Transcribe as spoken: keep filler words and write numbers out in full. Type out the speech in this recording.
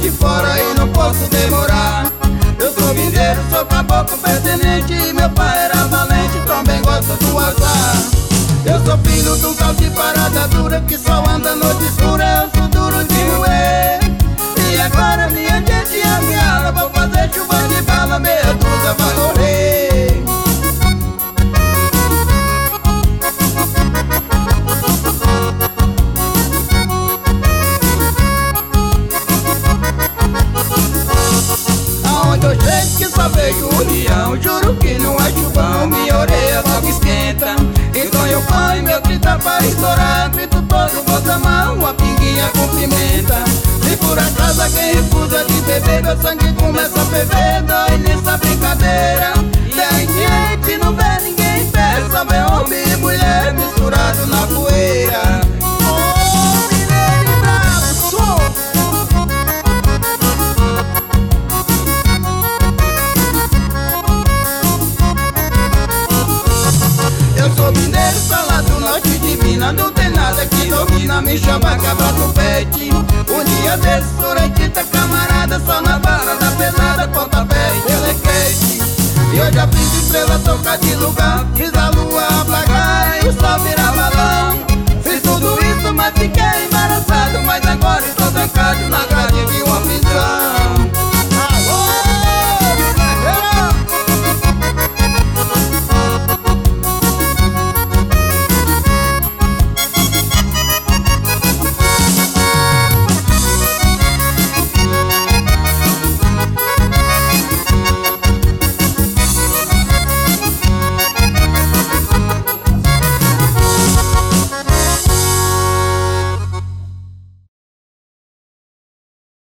de fora e não posso demorar. Eu sou mineiro, sou caboclo pertenente, e meu pai era valente, também gosta do azar. Eu sou filho de um tal de parada dura, que só anda noite escura, eu sou duro de moer. E agora minha gente a minha ala, vou fazer chuva de bala, meia dúzia vai morrer. Aonde eu chego que só vejo união, juro que não é chuvão, minha orelha logo esquenta. Então eu ponho meu trinta para estourar, grito todo, vou tomar uma pinguinha com pimenta. Se por acaso alguém refusa de beber, meu sangue começa a ferver, dói nessa brincadeira. Daí em diante não vê ninguém em pé, só vê homem e mulher misturado na poeira. Oh, mineiro e bravo, som! Eu sou mineiro, sou lá do norte de Minas, não tem nada que domina, me chama cabra do pet. Um dia desses, Sorantita, camarada, só na barra da pesada, pontapé e telequete. E eu já fiz estrela tocar de lugar, fiz a lua apagar e o sol virava lá.